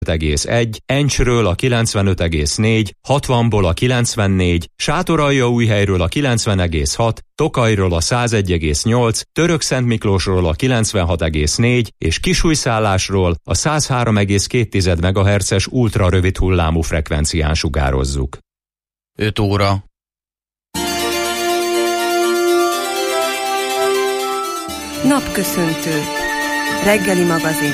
95,1, Encsről a 95,4, 60-ból a 94, Sátoraljaújhelyről a 90,6, Tokajról a 101,8, Törökszentmiklósról a 96,4 és Kisújszállásról a 103,2 MHz-es ultrarövid hullámú frekvencián sugározzuk. 5 óra. Napköszöntő. Reggeli magazin.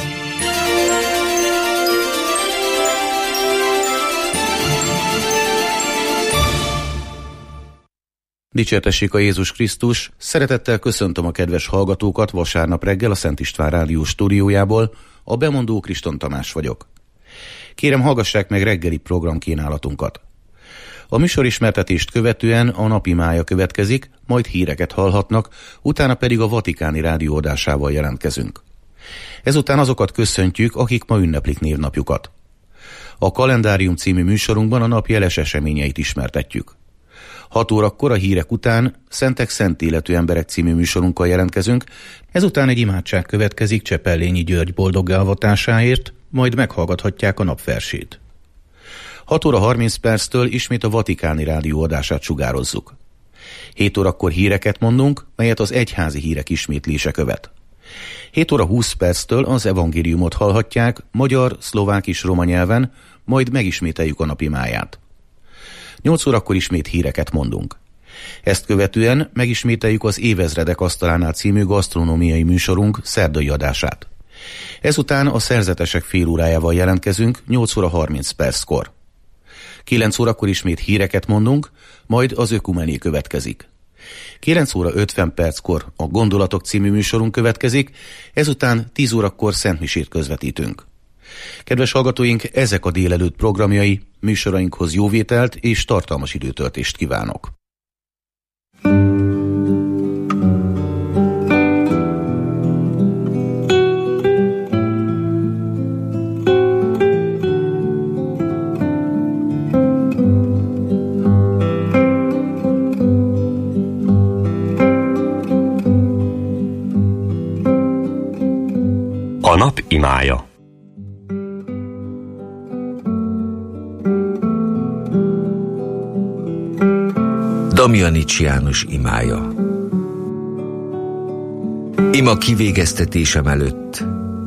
Dicsértessék a Jézus Krisztus! Szeretettel köszöntöm a kedves hallgatókat vasárnap reggel a Szent István Rádió stúdiójából. A bemondó Kriston Tamás vagyok. Kérem, hallgassák meg reggeli programkínálatunkat. A műsorismertetést követően a napimája következik, majd híreket hallhatnak, utána pedig a Vatikáni Rádió adásával jelentkezünk. Ezután azokat köszöntjük, akik ma ünneplik névnapjukat. A Kalendárium című műsorunkban a nap jeles eseményeit ismertetjük. 6 órakor a hírek után Szentek szent életű emberek című műsorunkkal jelentkezünk, ezután egy imádság következik Csepellényi György boldoggá avatásáért, majd meghallgathatják a napversét. 6 óra 30 perctől ismét a Vatikáni Rádió adását sugározzuk. 7 órakor híreket mondunk, melyet az egyházi hírek ismétlése követ. 7 óra 20 perctől az evangéliumot hallhatják magyar, szlovák és roma nyelven, majd megismételjük a napimáját. 8 órakor ismét híreket mondunk. Ezt követően megismételjük az Évezredek asztalánál című gasztronómiai műsorunk szerdai adását. Ezután a szerzetesek fél órájával jelentkezünk 8 óra 30 perckor. 9 órakor ismét híreket mondunk, majd az ökumené következik. 9 óra 50 perckor a Gondolatok című műsorunk következik, ezután 10 órakor szentmisét közvetítünk. Kedves hallgatóink, ezek a délelőtt programjai, műsorainkhoz jóvételt és tartalmas időtöltést kívánok. A nap imája. Damjanics János imája. Ima kivégeztetésem előtt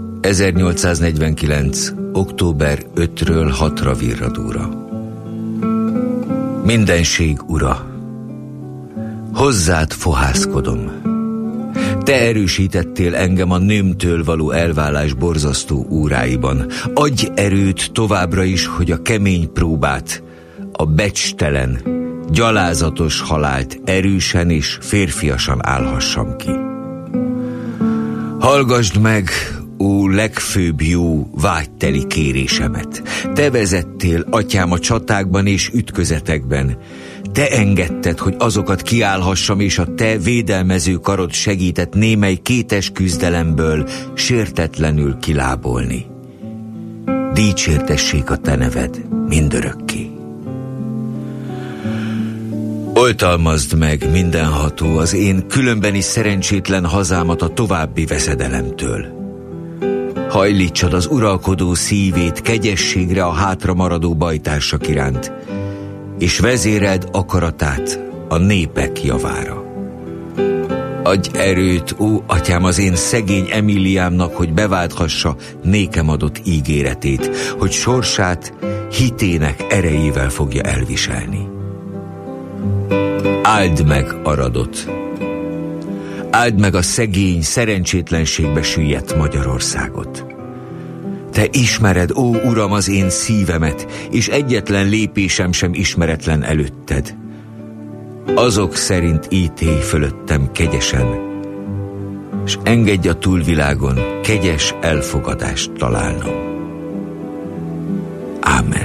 1849. október 5-ről 6-ra virradóra. Mindenség ura, hozzád fohászkodom. Te erősítettél engem a nőmtől való elválás borzasztó óráiban. Adj erőt továbbra is, hogy a kemény próbát, a becstelen, gyalázatos halált erősen és férfiasan állhassam ki. Hallgasd meg, ó legfőbb jó, vágyteli kérésemet. Te vezettél, atyám, a csatákban és ütközetekben. Te engedted, hogy azokat kiállhassam, és a te védelmező karod segített némely kétes küzdelemből sértetlenül kilábolni. Dicsértessék a te neved mindörökké. Oltalmazd meg, mindenható, az én különbeni szerencsétlen hazámat a további veszedelemtől. Hajlítsad az uralkodó szívét kegyességre a hátramaradó bajtársak iránt, és vezéreld akaratát a népek javára. Adj erőt, ó atyám, az én szegény Emíliámnak, hogy beválthassa nékem adott ígéretét, hogy sorsát hitének erejével fogja elviselni. Áld meg Aradot, áld meg a szegény, szerencsétlenségbe süllyedt Magyarországot. Te ismered, ó Uram, az én szívemet, és egyetlen lépésem sem ismeretlen előtted. Azok szerint ítélj fölöttem kegyesen, s engedj a túlvilágon kegyes elfogadást találnom. Ámen.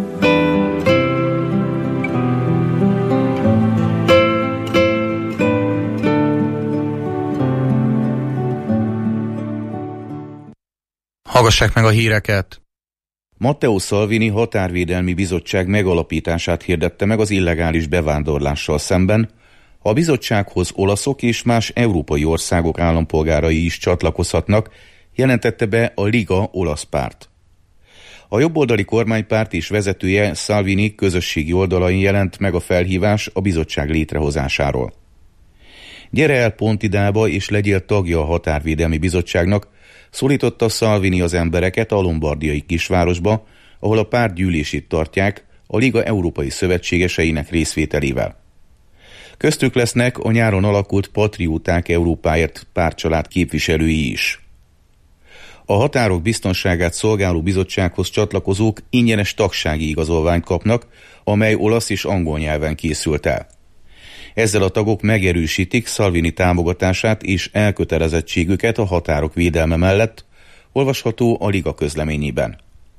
Hallgassák meg a híreket! Matteo Salvini határvédelmi bizottság megalapítását hirdette meg az illegális bevándorlással szemben. A bizottsághoz olaszok és más európai országok állampolgárai is csatlakozhatnak, jelentette be a Liga olasz párt. A jobboldali kormánypárt és vezetője Salvini közösségi oldalain jelent meg a felhívás a bizottság létrehozásáról. Gyere el Pontidába és legyél tagja a Határvédelmi Bizottságnak, szólította Salvini az embereket a lombardiai kisvárosba, ahol a párt gyűlését tartják a Liga európai szövetségeseinek részvételével. Köztük lesznek a nyáron alakult Patrióták Európáért pártcsalád képviselői is. A határok biztonságát szolgáló bizottsághoz csatlakozók ingyenes tagsági igazolványt kapnak, amely olasz és angol nyelven készült el. Ezzel a tagok megerősítik Salvini támogatását és elkötelezettségüket a határok védelme mellett, olvasható a Liga közleményében.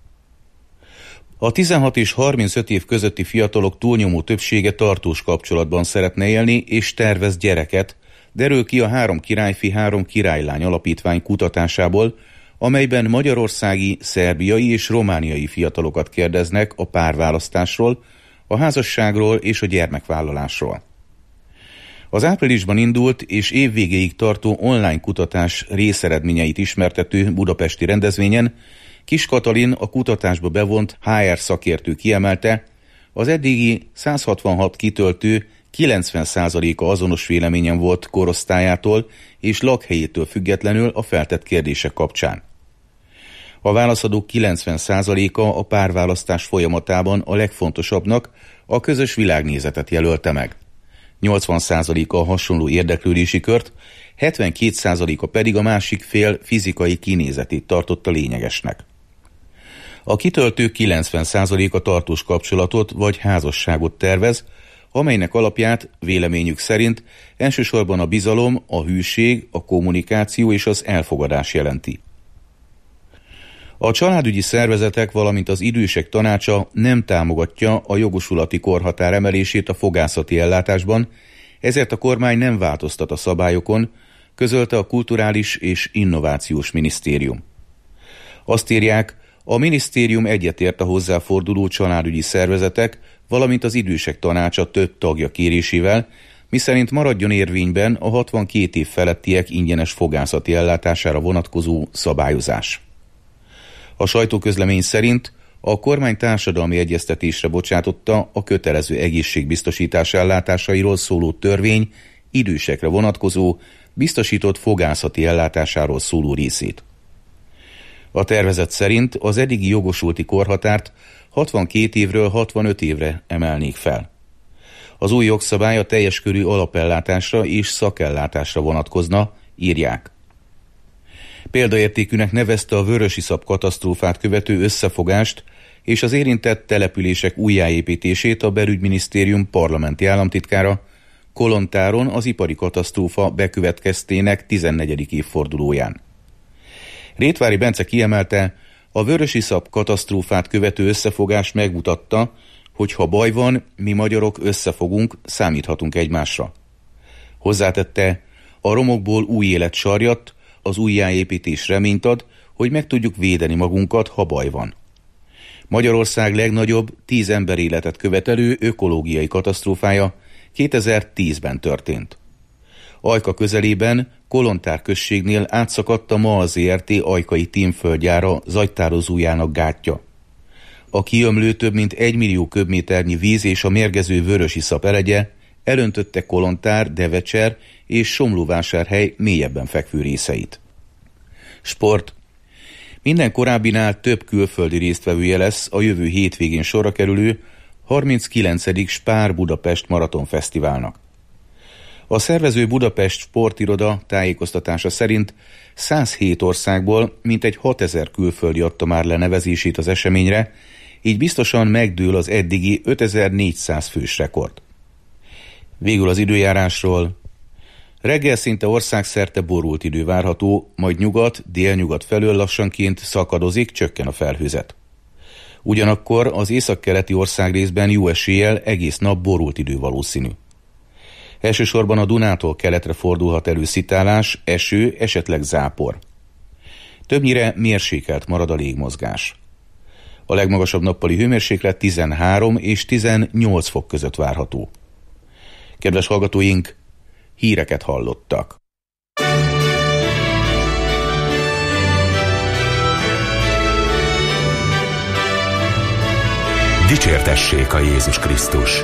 A 16 és 35 év közötti fiatalok túlnyomó többsége tartós kapcsolatban szeretne élni és tervez gyereket, derül ki a 3 királyfi, 3 királylány alapítvány kutatásából, amelyben magyarországi, szerbiai és romániai fiatalokat kérdeznek a párválasztásról, a házasságról és a gyermekvállalásról. Az áprilisban indult és évvégéig tartó online kutatás részeredményeit ismertető budapesti rendezvényen Kis Katalin, a kutatásba bevont HR szakértő kiemelte, az eddigi 166 kitöltő 90%-a azonos véleményen volt korosztályától és lakhelyétől függetlenül a feltett kérdések kapcsán. A válaszadók 90%-a a párválasztás folyamatában a legfontosabbnak a közös világnézetet jelölte meg. 80%-a hasonló érdeklődési kört, 72%-a pedig a másik fél fizikai kinézetét tartotta lényegesnek. A kitöltők 90%-a tartós kapcsolatot vagy házasságot tervez, amelynek alapját véleményük szerint elsősorban a bizalom, a hűség, a kommunikáció és az elfogadás jelenti. A családügyi szervezetek, valamint az idősek tanácsa nem támogatja a jogosulati korhatár emelését a fogászati ellátásban, ezért a kormány nem változtat a szabályokon, közölte a Kulturális és Innovációs Minisztérium. Azt írják, a minisztérium egyetért a hozzáforduló családügyi szervezetek, valamint az idősek tanácsa több tagja kérésével, miszerint maradjon érvényben a 62 év felettiek ingyenes fogászati ellátására vonatkozó szabályozás. A sajtóközlemény szerint a kormány társadalmi egyeztetésre bocsátotta a kötelező egészségbiztosítás ellátásairól szóló törvény idősekre vonatkozó, biztosított fogászati ellátásáról szóló részét. A tervezet szerint az eddigi jogosulti korhatárt 62 évről 65 évre emelnék fel. Az új jogszabály a teljes körű alapellátásra és szakellátásra vonatkozna, írják. Példaértékűnek nevezte a vörösiszap katasztrófát követő összefogást és az érintett települések újjáépítését a belügyminisztérium parlamenti államtitkára Kolontáron az ipari katasztrófa bekövetkeztének 14. évfordulóján. Rétvári Bence kiemelte, a vörösiszap katasztrófát követő összefogás megmutatta, hogy ha baj van, mi magyarok összefogunk, számíthatunk egymásra. Hozzátette, a romokból új élet sarjadt, az újjáépítés reményt ad, hogy meg tudjuk védeni magunkat, ha baj van. Magyarország legnagyobb 10 emberéletet követelő ökológiai katasztrófája 2010-ben történt. Ajka közelében, Kolontár községnél átszakadt a MAL Zrt. Ajkai tímföldgyára zagytározójának gátja. A kiömlő több mint 1 millió köbméternyi víz és a mérgező vörösiszap elegye elöntötte Kolontár, Devecser és Somlóvásárhely mélyebben fekvő részeit. Sport. Minden korábbinál több külföldi résztvevője lesz a jövő hétvégén sorra kerülő 39. Spár Budapest Maratonfesztiválnak. A szervező Budapest Sportiroda tájékoztatása szerint 107 országból mintegy 6000 külföldi adta már le nevezését az eseményre, így biztosan megdől az eddigi 5400 fős rekord. Végül az időjárásról. Reggel szinte országszerte borult idő várható, majd nyugat, délnyugat felől lassanként szakadozik, csökken a felhőzet. Ugyanakkor az északkeleti országrészben jó eséllyel egész nap borult idő valószínű. Elsősorban a Dunától keletre fordulhat elő szitálás, eső, esetleg zápor. Többnyire mérsékelt marad a légmozgás. A legmagasabb nappali hőmérséklet 13 és 18 fok között várható. Kedves hallgatóink, híreket hallottak. Dicsértessék a Jézus Krisztus!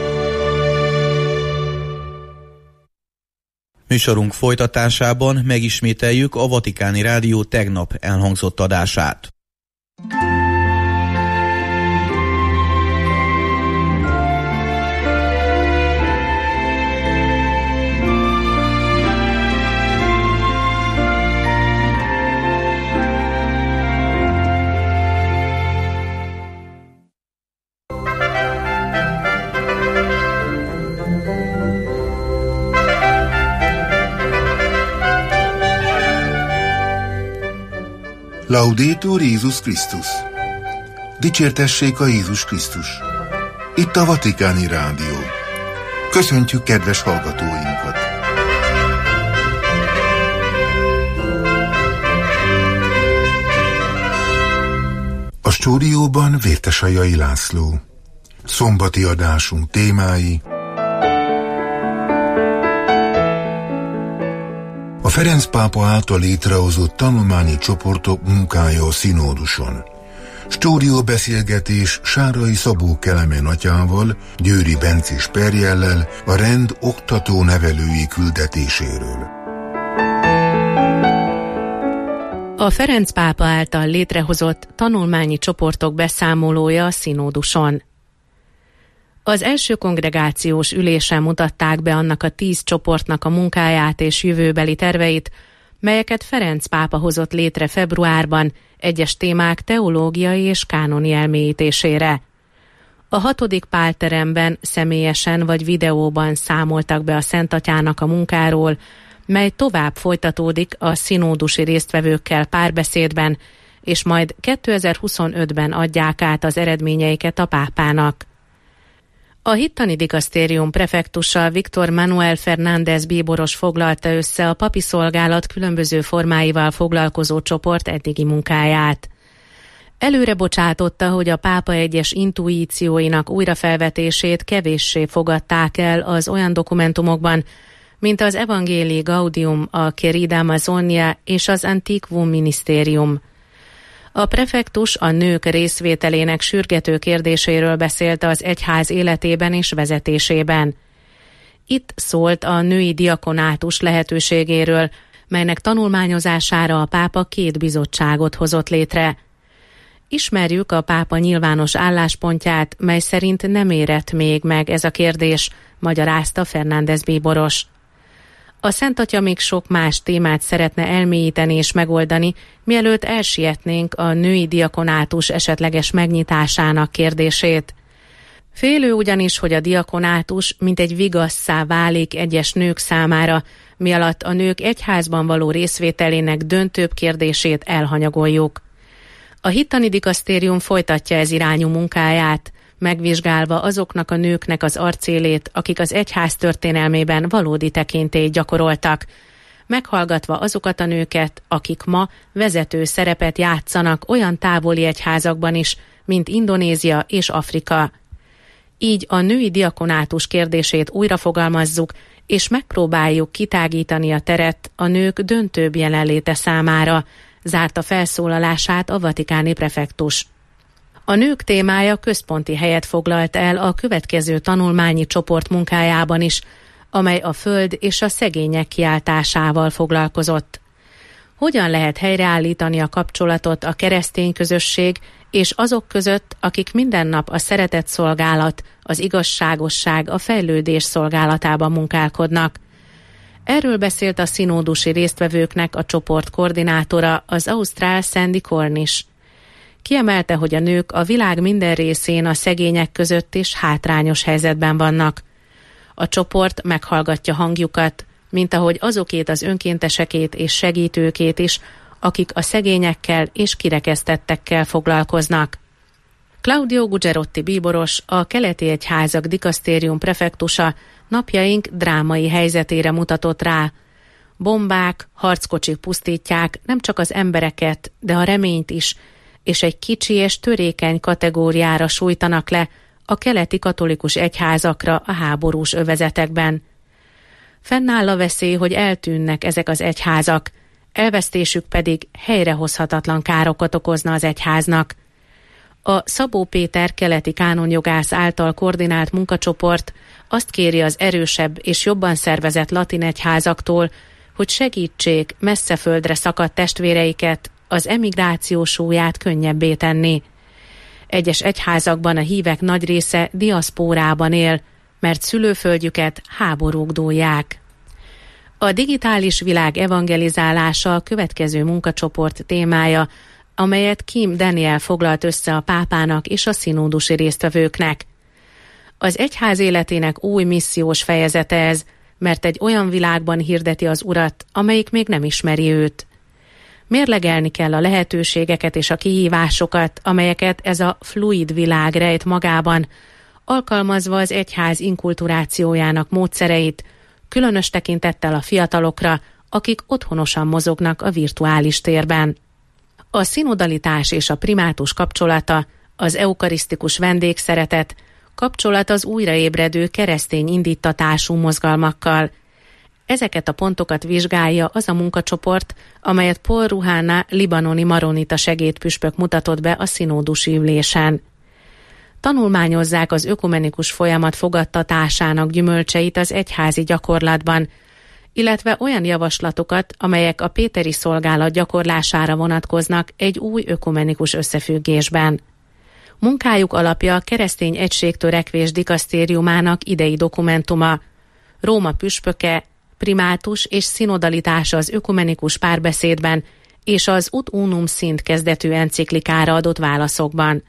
Műsorunk folytatásában megismételjük a Vatikáni Rádió tegnap elhangzott adását. Laudetur Jézus Krisztus! Dicsértessék a Jézus Krisztus! Itt a Vatikáni Rádió. Köszöntjük kedves hallgatóinkat! A stúdióban Vértesajai László. Szombati adásunk témái: a Ferenc pápa által létrehozott tanulmányi csoportok munkája a színóduson. Stúdióbeszélgetés Sárai Szabó Kelemen atyával, Győri Bencis Perjellel a rend oktató-nevelői küldetéséről. A Ferenc pápa által létrehozott tanulmányi csoportok beszámolója a színóduson. Az első kongregációs ülésen mutatták be annak a 10 csoportnak a munkáját és jövőbeli terveit, melyeket Ferenc pápa hozott létre februárban egyes témák teológiai és kánoni elmélyítésére. A 6. Pálteremben személyesen vagy videóban számoltak be a Szent Atyának a munkáról, mely tovább folytatódik a színódusi résztvevőkkel párbeszédben, és majd 2025-ben adják át az eredményeiket a pápának. A hittani dikasztérium prefektusa Víctor Manuel Fernández bíboros foglalta össze a papi szolgálat különböző formáival foglalkozó csoport eddigi munkáját. Előre bocsátotta, hogy a pápa egyes intuícióinak újrafelvetését kevéssé fogadták el az olyan dokumentumokban, mint az Evangelii Gaudium, a Querida Amazonia és az Antiquum Ministerium. A prefektus a nők részvételének sürgető kérdéséről beszélt az egyház életében és vezetésében. Itt szólt a női diakonátus lehetőségéről, melynek tanulmányozására a pápa 2 bizottságot hozott létre. Ismerjük a pápa nyilvános álláspontját, mely szerint nem érett még meg ez a kérdés, magyarázta Fernández bíboros. A Szent Atya még sok más témát szeretne elmélyíteni és megoldani, mielőtt elsietnénk a női diakonátus esetleges megnyitásának kérdését. Félő ugyanis, hogy a diakonátus mint egy vigasszá válik egyes nők számára, mi alatt a nők egyházban való részvételének döntőbb kérdését elhanyagoljuk. A hittani dikasztérium folytatja ez irányú munkáját, megvizsgálva azoknak a nőknek az arcélét, akik az egyház történelmében valódi tekintélyt gyakoroltak, meghallgatva azokat a nőket, akik ma vezető szerepet játszanak olyan távoli egyházakban is, mint Indonézia és Afrika. Így a női diakonátus kérdését újrafogalmazzuk, és megpróbáljuk kitágítani a teret a nők döntőbb jelenléte számára, zárta felszólalását a vatikáni prefektus. A nők témája központi helyet foglalt el a következő tanulmányi csoport munkájában is, amely a föld és a szegények kiáltásával foglalkozott. Hogyan lehet helyreállítani a kapcsolatot a keresztény közösség és azok között, akik minden nap a szeretet szolgálat, az igazságosság, a fejlődés szolgálatában munkálkodnak? Erről beszélt a színódusi résztvevőknek a csoport koordinátora, az ausztrál Sandy Cornish. Kiemelte, hogy a nők a világ minden részén a szegények között és hátrányos helyzetben vannak. A csoport meghallgatja hangjukat, mint ahogy azokét az önkéntesekét és segítőkét is, akik a szegényekkel és kirekesztettekkel foglalkoznak. Claudio Gugerotti bíboros, a keleti egyházak dikasztérium prefektusa napjaink drámai helyzetére mutatott rá. Bombák, harckocsik pusztítják nem csak az embereket, de a reményt is, és egy kicsi és törékeny kategóriára sújtanak le, a keleti katolikus egyházakra a háborús övezetekben. Fennáll a veszély, hogy eltűnnek ezek az egyházak, elvesztésük pedig helyrehozhatatlan károkat okozna az egyháznak. A Szabó Péter keleti kánonjogász által koordinált munkacsoport azt kéri az erősebb és jobban szervezett latin egyházaktól, hogy segítsék messze földre szakadt testvéreiket az emigráció súlyát könnyebbé tenni. Egyes egyházakban a hívek nagy része diaszpórában él, mert szülőföldjüket háborúk dúlják. A digitális világ evangelizálása a következő munkacsoport témája, amelyet Kim Daniel foglalt össze a pápának és a színódusi résztvevőknek. Az egyház életének új missziós fejezete ez, mert egy olyan világban hirdeti az Urat, amelyik még nem ismeri őt. Mérlegelni kell a lehetőségeket és a kihívásokat, amelyeket ez a fluid világ rejt magában, alkalmazva az egyház inkulturációjának módszereit, különös tekintettel a fiatalokra, akik otthonosan mozognak a virtuális térben. A szinodalitás és a primátus kapcsolata, az eukarisztikus vendégszeretet, kapcsolat az újraébredő keresztény indítatású mozgalmakkal. Ezeket a pontokat vizsgálja az a munkacsoport, amelyet Paul Ruhana libanoni maronita segédpüspök mutatott be a szinódusi ülésen. Tanulmányozzák az ökumenikus folyamat fogadtatásának gyümölcseit az egyházi gyakorlatban, illetve olyan javaslatokat, amelyek a péteri szolgálat gyakorlására vonatkoznak egy új ökumenikus összefüggésben. Munkájuk alapja a Keresztény Egységtörekvés dikasztériumának idei dokumentuma, Róma püspöke, primátus és szinodalitása az ökumenikus párbeszédben és az Ut Unum Sint kezdetű enciklikára adott válaszokban.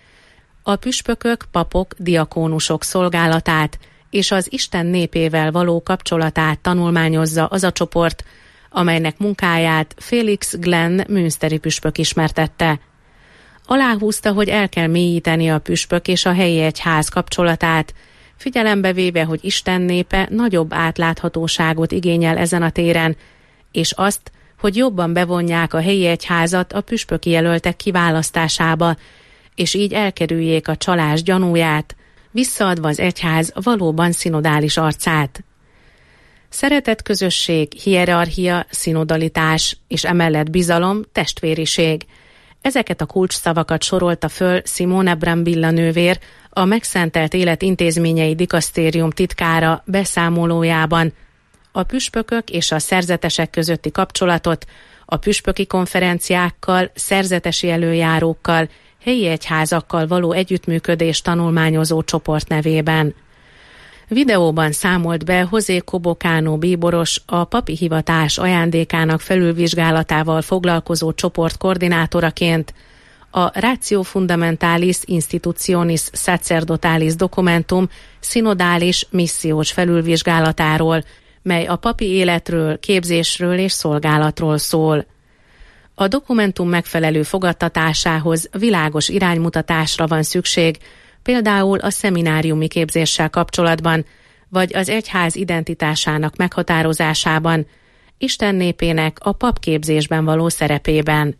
A püspökök, papok, diakónusok szolgálatát és az Isten népével való kapcsolatát tanulmányozza az a csoport, amelynek munkáját Felix Glenn münsteri püspök ismertette. Aláhúzta, hogy el kell mélyíteni a püspök és a helyi egyház kapcsolatát, figyelembe véve, hogy Isten népe nagyobb átláthatóságot igényel ezen a téren, és azt, hogy jobban bevonják a helyi egyházat a püspöki jelöltek kiválasztásába, és így elkerüljék a csalás gyanúját, visszaadva az egyház valóban szinodális arcát. Szeretet közösség, hierarchia, szinodalitás, és emellett bizalom, testvériség. Ezeket a kulcsszavakat sorolta föl Simone Brambilla nővér, a Megszentelt Élet Intézményei Dikasztérium titkára beszámolójában. A püspökök és a szerzetesek közötti kapcsolatot a püspöki konferenciákkal, szerzetesi előjárókkal, helyi egyházakkal való együttműködés tanulmányozó csoport nevében. Videóban számolt be José Cobocano bíboros, a papi hivatás ajándékának felülvizsgálatával foglalkozó csoport koordinátoraként a Ratio Fundamentalis Institutionis Sacerdotalis dokumentum szinodális missziós felülvizsgálatáról, mely a papi életről, képzésről és szolgálatról szól. A dokumentum megfelelő fogadtatásához világos iránymutatásra van szükség, például a szemináriumi képzéssel kapcsolatban, vagy az egyház identitásának meghatározásában, Isten népének a papképzésben való szerepében.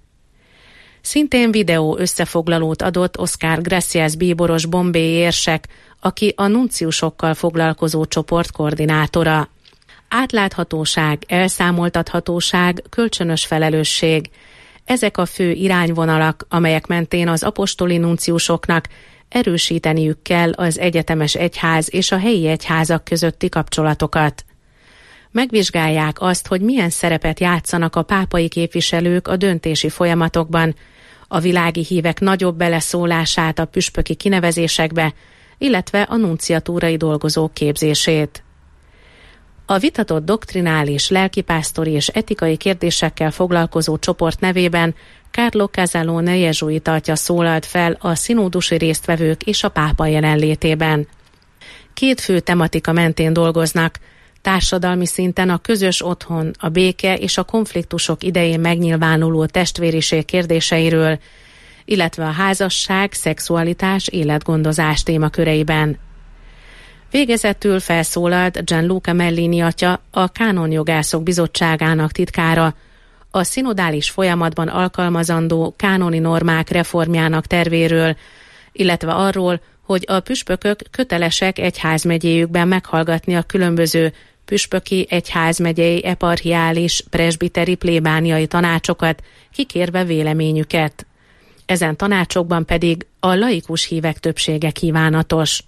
Szintén videó összefoglalót adott Oscar Gracias bíboros bombéi érsek, aki a nunciusokkal foglalkozó csoport koordinátora. Átláthatóság, elszámoltathatóság, kölcsönös felelősség. Ezek a fő irányvonalak, amelyek mentén az apostoli nunciusoknak erősíteniük kell az egyetemes egyház és a helyi egyházak közötti kapcsolatokat. Megvizsgálják azt, hogy milyen szerepet játszanak a pápai képviselők a döntési folyamatokban, a világi hívek nagyobb beleszólását a püspöki kinevezésekbe, illetve a nunciatúrai dolgozók képzését. A vitatott doktrinális, lelkipásztori és etikai kérdésekkel foglalkozó csoport nevében Carlo Casalone jezsuita atya szólalt fel a színódusi résztvevők és a pápa jelenlétében. Két fő tematika mentén dolgoznak, társadalmi szinten a közös otthon, a béke és a konfliktusok idején megnyilvánuló testvériség kérdéseiről, illetve a házasság, szexualitás, életgondozás témaköreiben. Végezetül felszólalt Gianluca Mellini atya, a Kánonjogászok Bizottságának titkára, a szinodális folyamatban alkalmazandó kánoni normák reformjának tervéről, illetve arról, hogy a püspökök kötelesek egyházmegyéjükben meghallgatni a különböző püspöki, egyházmegyei, eparchiális, presbiteri, plébániai tanácsokat, kikérve véleményüket. Ezen tanácsokban pedig a laikus hívek többsége kívánatos.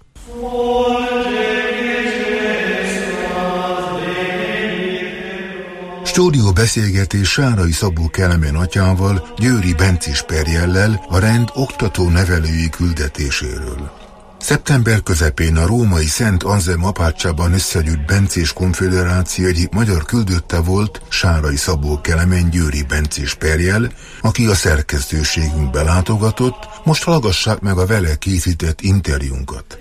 Stúdió beszélgetés Sárai Szabó Kelemen atyával, Győri Bencés Perjellel a rend oktató-nevelői küldetéséről. Szeptember közepén a római Szent Anzelm apátságban összegyűlt Bencés Konföderáció egyik magyar küldötte volt Sárai Szabó Kelemen Győri Bencés Perjell, aki a szerkesztőségünkbe látogatott. Most hallgassák meg a vele készített interjúnkat.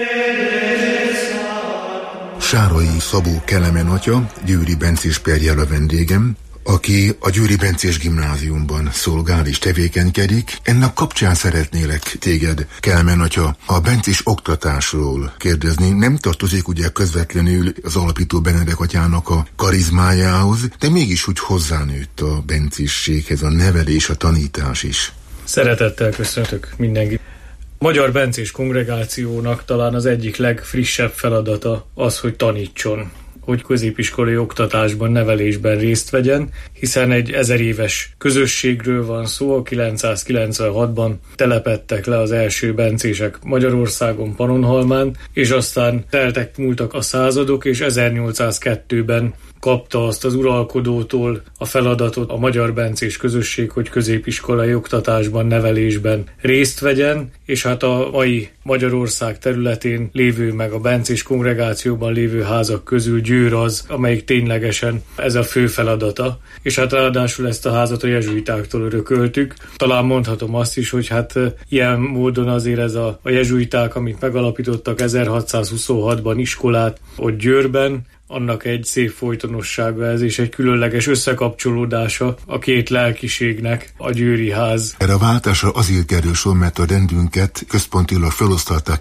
Sárai Szabó Kelemen atya, Győri Bencés Perjell a vendégem, aki a Győri Bencés Gimnáziumban szolgál és tevékenykedik. Ennek kapcsán szeretnélek téged, Kelemen atya, a bencés oktatásról kérdezni. Nem tartozik ugye közvetlenül az alapító Benedek atyának a karizmájához, de mégis úgy hozzánőtt a bencésséghez a nevelés, a tanítás is. Szeretettel köszöntök mindenkit. A Magyar Bencés Kongregációnak talán az egyik legfrissebb feladata az, hogy tanítson, hogy középiskolai oktatásban, nevelésben részt vegyen, hiszen egy 1000 éves közösségről van szó, a 996-ban telepedtek le az első bencések Magyarországon, Pannonhalmán, és aztán múltak a századok, és 1802-ben kapta azt az uralkodótól a feladatot a Magyar Bencés Közösség, hogy középiskolai oktatásban, nevelésben részt vegyen, és hát a mai Magyarország területén lévő, meg a Bencés Kongregációban lévő házak közül Győr az, amelyik ténylegesen ez a fő feladata, és hát ráadásul ezt a házat a jezsuitáktól örököltük. Talán mondhatom azt is, hogy hát ilyen módon azért ez a jezsuiták, amit megalapítottak 1626-ban iskolát ott Győrben, annak egy szép folytonossága ez, és egy különleges összekapcsolódása a két lelkiségnek, a győri ház. Erre a váltásra azért kerül sor, mert a rendünket központilag felosztották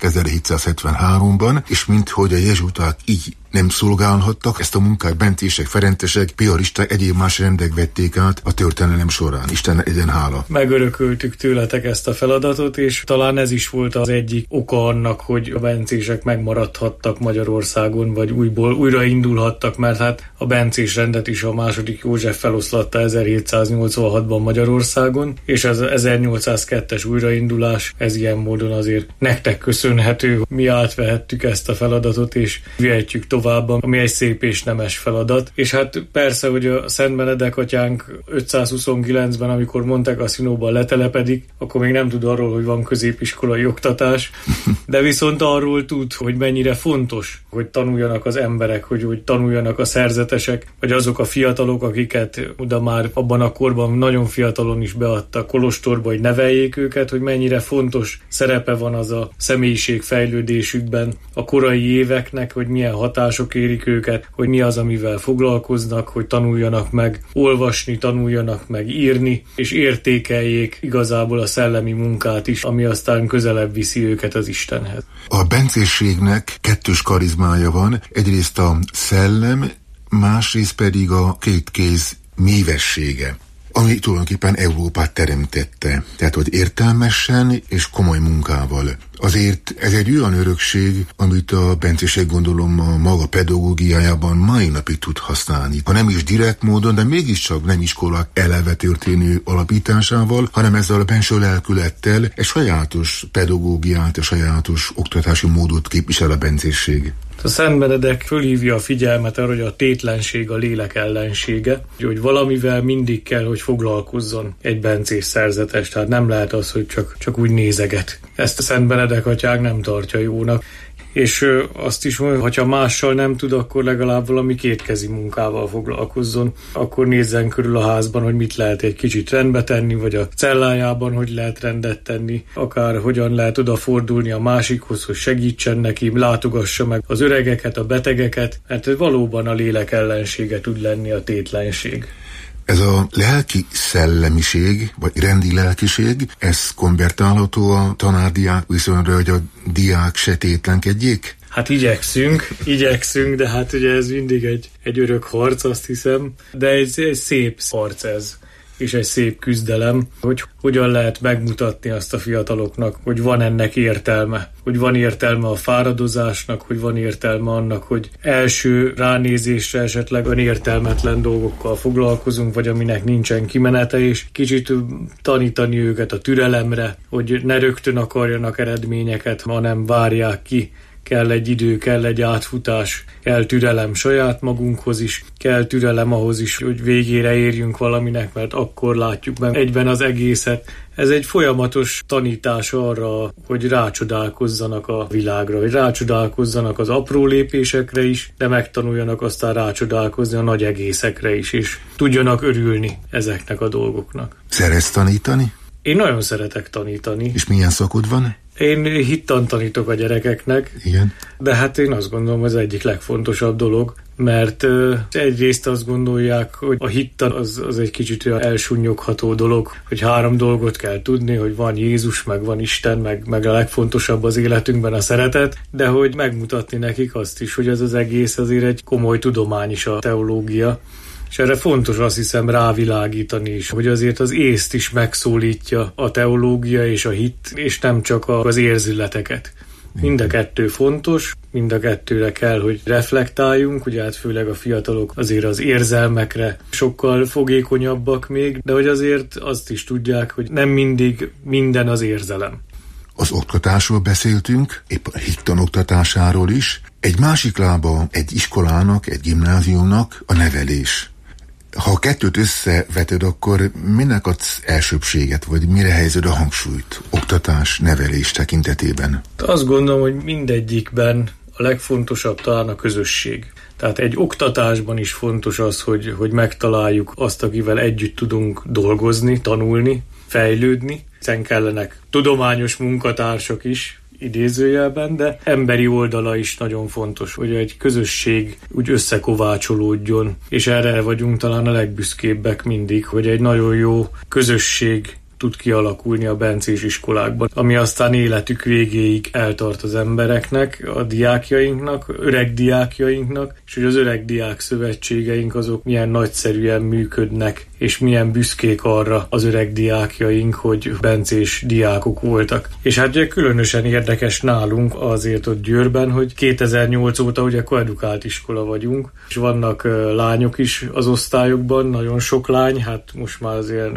1773-ban, és minthogy a jezsuiták így nem szolgálhattak, ezt a munkát bencések, ferencesek, piaristák, egyéb más rendek vették át a történelem során. Isten egyen hála. Megörököltük tőletek ezt a feladatot, és talán ez is volt az egyik oka annak, hogy a bencések megmaradhattak Magyarországon, vagy újra indulhattak, mert hát a bencés rendet is a második József feloszlatta 1786-ban Magyarországon, és az 1802-es újraindulás, ez ilyen módon azért nektek köszönhető, mi átvehettük ezt a feladatot, és vihetjük tovább, ami egy szép és nemes feladat. És hát persze, hogy a Szent Benedek atyánk 529-ben, amikor Montecassinoban letelepedik, akkor még nem tud arról, hogy van középiskolai oktatás, de viszont arról tud, hogy mennyire fontos, hogy tanuljanak az emberek, hogy tanuljanak a szerzetesek, vagy azok a fiatalok, akiket oda már abban a korban nagyon fiatalon is beadtak kolostorba, hogy neveljék őket, hogy mennyire fontos szerepe van az a személyiségfejlődésükben a korai éveknek, hogy milyen hatások érik őket, hogy mi az, amivel foglalkoznak, hogy tanuljanak meg olvasni, tanuljanak meg írni, és értékeljék igazából a szellemi munkát is, ami aztán közelebb viszi őket az Istenhez. A bencésségnek kettős karizmája van, egyrészt a szellem, másrészt pedig a két kéz mívessége, ami tulajdonképpen Európát teremtette. Tehát, hogy értelmesen és komoly munkával. Azért ez egy olyan örökség, amit a bencéség gondolom a maga pedagógiájában mai napig tud használni. Ha nem is direkt módon, de mégiscsak nem iskolák eleve történő alapításával, hanem ezzel a benső lelkülettel egy sajátos pedagógiát, egy sajátos oktatási módot képvisel a bencésség. A Szent Benedek fölhívja a figyelmet arra, hogy a tétlenség a lélek ellensége, hogy valamivel mindig kell, hogy foglalkozzon egy bencés szerzetes, tehát nem lehet az, hogy csak úgy nézeget. Ezt a Szent Benedek atyánk nem tartja jónak. És azt is mondja, hogy ha mással nem tud, akkor legalább valami kétkezi munkával foglalkozzon. Akkor nézzen körül a házban, hogy mit lehet egy kicsit rendbe tenni, vagy a cellájában, hogy lehet rendet tenni, akár hogyan lehet odafordulni a másikhoz, hogy segítsen neki, látogassa meg az öregeket, a betegeket, mert valóban a lélek ellensége tud lenni a tétlenség. Ez a lelki szellemiség, vagy rendi lelkiség, ez konvertálható a tanárdiák viszonyra, hogy a diák se tétlenkedjék? Hát igyekszünk, de hát ugye ez mindig egy örök harc, azt hiszem, de egy szép harc ez. és egy szép küzdelem, hogy hogyan lehet megmutatni azt a fiataloknak, hogy van ennek értelme, hogy van értelme a fáradozásnak, hogy van értelme annak, hogy első ránézésre esetleg önértelmetlen dolgokkal foglalkozunk, vagy aminek nincsen kimenete, és kicsit tanítani őket a türelemre, hogy ne rögtön akarjanak eredményeket, hanem várják ki. Kell egy idő, kell egy átfutás, kell türelem saját magunkhoz is, kell türelem ahhoz is, hogy végére érjünk valaminek, mert akkor látjuk meg egyben az egészet. Ez egy folyamatos tanítás arra, hogy rácsodálkozzanak a világra, hogy rácsodálkozzanak az apró lépésekre is, de megtanuljanak aztán rácsodálkozni a nagy egészekre is, és tudjanak örülni ezeknek a dolgoknak. Szeretsz tanítani? Én nagyon szeretek tanítani. És milyen szakod van? Én hittant tanítok a gyerekeknek, igen. De hát én azt gondolom, az egyik legfontosabb dolog, mert egyrészt azt gondolják, hogy a hittan az egy kicsit olyan elsúnyogható dolog, hogy 3 dolgot kell tudni, hogy van Jézus, meg van Isten, meg a legfontosabb az életünkben a szeretet, de hogy megmutatni nekik azt is, hogy ez az egész azért egy komoly tudomány is, a teológia. És erre fontos, azt hiszem, rávilágítani is, hogy azért az észt is megszólítja a teológia és a hit, és nem csak az érzületeket. Mind a kettő fontos, mind a kettőre kell, hogy reflektáljunk, ugye hát főleg a fiatalok azért az érzelmekre sokkal fogékonyabbak még, de hogy azért azt is tudják, hogy nem mindig minden az érzelem. Az oktatásról beszéltünk, épp a hittan oktatásáról is. Egy másik lába egy iskolának, egy gimnáziumnak a nevelés. Ha a kettőt összeveted, akkor minek adsz elsőbbséget, vagy mire helyezed a hangsúlyt oktatás, nevelés tekintetében? Azt gondolom, hogy mindegyikben a legfontosabb talán a közösség. Tehát egy oktatásban is fontos az, hogy megtaláljuk azt, akivel együtt tudunk dolgozni, tanulni, fejlődni, hiszen kellenek tudományos munkatársak is, idézőjelben, de emberi oldala is nagyon fontos, hogy egy közösség úgy összekovácsolódjon, és erre vagyunk talán a legbüszkébbek mindig, hogy egy nagyon jó közösség tud kialakulni a bencés iskolákban, ami aztán életük végéig eltart az embereknek, a diákjainknak, öreg diákjainknak, és hogy az öreg diák szövetségeink azok milyen nagyszerűen működnek, és milyen büszkék arra az öreg diákjaink, hogy bencés diákok voltak. És hát ugye különösen érdekes nálunk azért ott Győrben, hogy 2008 óta ugye koedukált iskola vagyunk, és vannak lányok is az osztályokban, nagyon sok lány, hát most már azért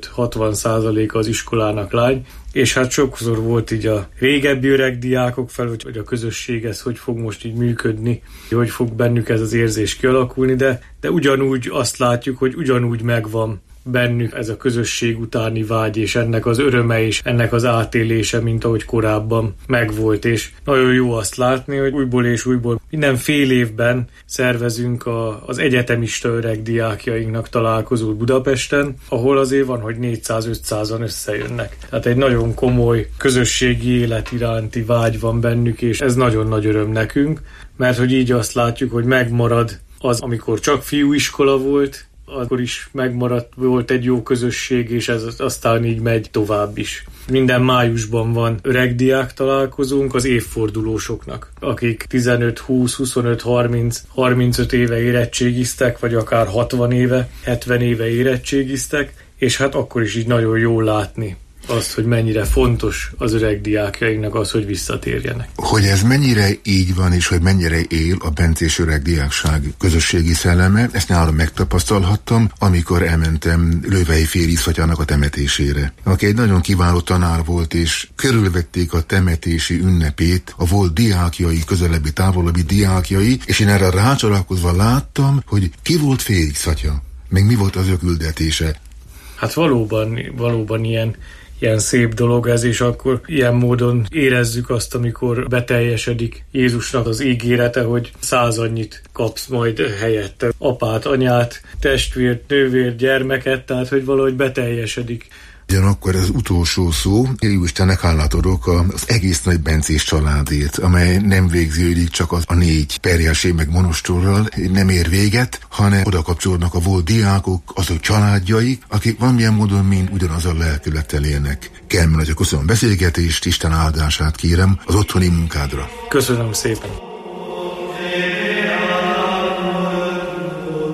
55-60% az iskolának lány, és hát sokszor volt így a régebbi öreg diákok fel, hogy a közösség ez hogy fog most így működni, hogy fog bennük ez az érzés kialakulni, de ugyanúgy azt látjuk, hogy ugyanúgy megvan bennük ez a közösség utáni vágy, és ennek az öröme és ennek az átélése, mint ahogy korábban megvolt, és nagyon jó azt látni, hogy újból és újból minden fél évben szervezünk az egyetemista öreg diákjainknak találkozót Budapesten, ahol azért van, hogy 400-500-an összejönnek. Tehát egy nagyon komoly közösségi élet iránti vágy van bennük, és ez nagyon nagy öröm nekünk, mert hogy így azt látjuk, hogy megmarad az, amikor csak fiúiskola volt, akkor is megmaradt, volt egy jó közösség, és ez aztán így megy tovább is. Minden májusban van öregdiák találkozunk az évfordulósoknak, akik 15, 20, 25, 30, 35 éve érettségiztek, vagy akár 60 éve, 70 éve érettségiztek, és hát akkor is így nagyon jól látni azt, hogy mennyire fontos az öreg diákjainknak az, hogy visszatérjenek. Hogy ez mennyire így van, és hogy mennyire él a bencés öreg diákság közösségi szelleme, ezt nálam megtapasztalhattam, amikor elmentem Lővei Fériszfatyának a temetésére, aki egy nagyon kiváló tanár volt, és körülvették a temetési ünnepét a volt diákjai, közelebbi, távolabbi diákjai, és én erre rácsodálkozva láttam, hogy ki volt Fériszfatya, meg mi volt az ő küldetése. Hát valóban ilyen szép dolog ez, és akkor ilyen módon érezzük azt, amikor beteljesedik Jézusnak az ígérete, hogy 100 annyit kapsz majd helyette. Apát, anyát, testvért, nővért, gyermeket, tehát hogy valahogy beteljesedik. Ugyanakkor az utolsó szó, jó Istennek hálát adok az egész nagy bencés családért, amely nem végződik csak a 4 perjelség meg monostorral, nem ér véget, hanem oda kapcsolódnak a volt diákok, azok családjai, akik valamilyen módon mind ugyanaz a lelkülettel élnek. Kelmen, nagyon köszönöm a beszélgetést, Isten áldását kérem az otthoni munkádra. Köszönöm szépen. A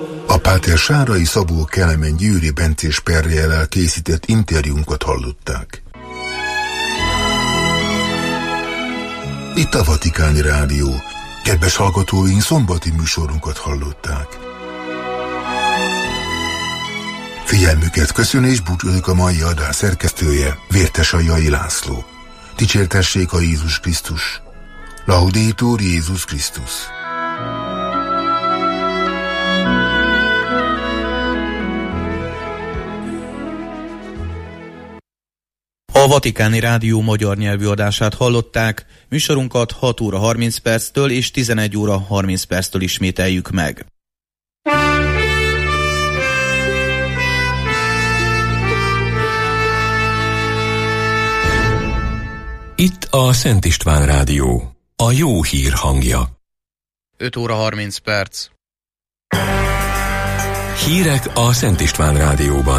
Páter Sárai Szabó Kelemen Győri Bencés Perjellel készített interjúnkat hallották. Itt a Vatikáni Rádió. Kedves hallgatóink, szombati műsorunkat hallották. Figyelmüket köszön és búcsúzik a mai adás szerkesztője, Vértesai László. Dicsértessék a Jézus Krisztus. Laudetur Jézus Krisztus. A Vatikáni Rádió magyar nyelvű adását hallották, műsorunkat 6 óra 30 perctől és 11 óra 30 perctől ismételjük meg. Itt a Szent István Rádió, a jó hír hangja. 5 óra 30 perc. Hírek a Szent István Rádióban.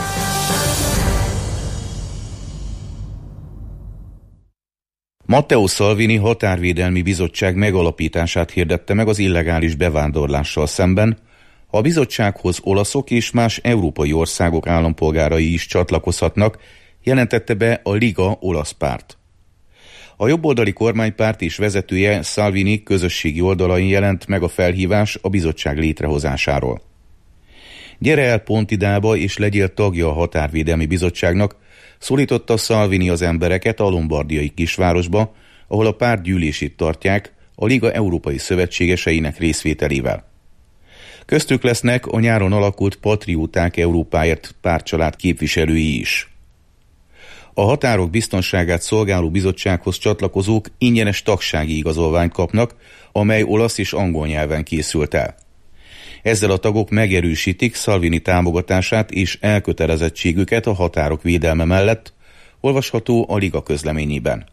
Matteo Salvini határvédelmi bizottság megalapítását hirdette meg az illegális bevándorlással szemben. A bizottsághoz olaszok és más európai országok állampolgárai is csatlakozhatnak, jelentette be a Liga olasz párt. A jobboldali kormánypárt és vezetője Salvini közösségi oldalain jelent meg a felhívás a bizottság létrehozásáról. Gyere el Pontidába és legyél tagja a határvédelmi bizottságnak, szólította Salvini az embereket a lombardiai kisvárosba, ahol a párt gyűlését tartják a Liga európai szövetségeseinek részvételével. Köztük lesznek a nyáron alakult Patrióták Európáért pártcsalád képviselői is. A határok biztonságát szolgáló bizottsághoz csatlakozók ingyenes tagsági igazolványt kapnak, amely olasz és angol nyelven készült el. Ezzel a tagok megerősítik Salvini támogatását és elkötelezettségüket a határok védelme mellett, olvasható a Liga közleményében.